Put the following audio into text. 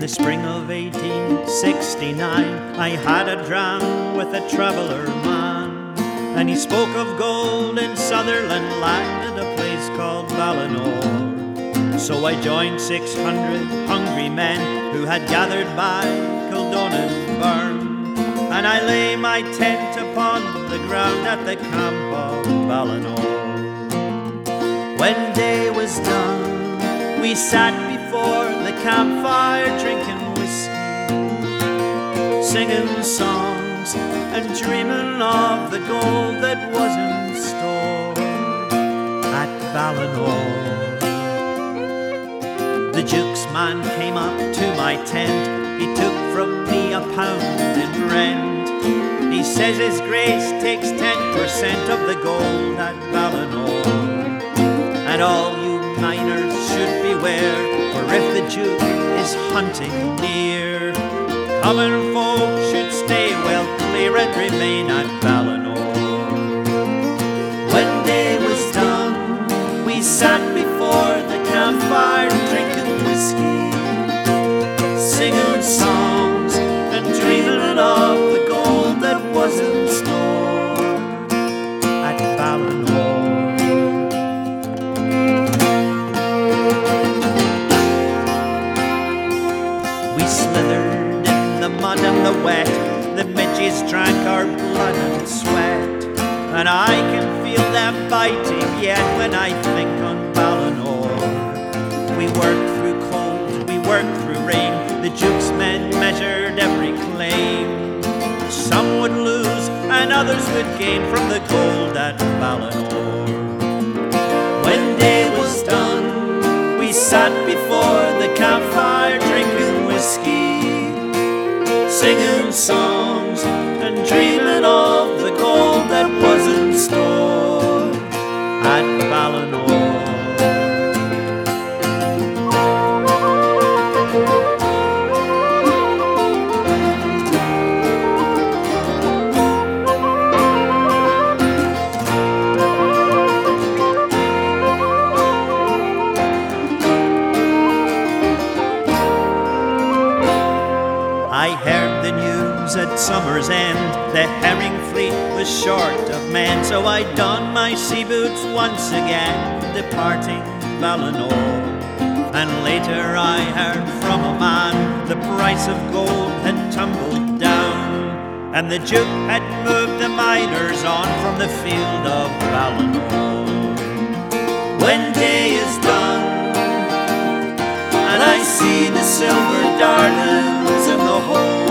the spring of 1869, I had a dram with a traveller man, and he spoke of gold in Sutherland land at a place called Ballinor. So I joined 600 hungry men who had gathered by Kildonan burn, and I lay my tent upon the ground at the camp of Ballinor. When day was done, we sat before the campfire drinking whiskey, singing songs and dreaming of the gold that was in store at Ballinor. The Duke's man came up to my tent, he took from me £1 in rent. He says his grace takes 10% of the gold at Ballinor, and all you miners should beware, for if the Duke is hunting near, common folk should stay well clear and remain at Ballinor. When day was done, we sat before the campfire drinking whiskey, singing songs and dreaming of the gold that was in store at Ballinor. We slithered in the mud and the wet, the midges drank our blood and sweat, and I can feel them biting yet when I think on Ballinor. We worked through cold, we worked through rain, the Duke's men measured every claim. Some would lose and others would gain from the gold at Ballinor. When day was done, we sat before the campfire drinking whiskey, singing songs and dreaming of the gold that was in store at Ballinor. I heard the news at summer's end, the herring fleet was short of men, so I donned my sea boots once again, departing Ballinor. And later I heard from a man the price of gold had tumbled down, and the Duke had moved the miners on from the field of Ballinor. When day is done and I see the silver darlings in the hole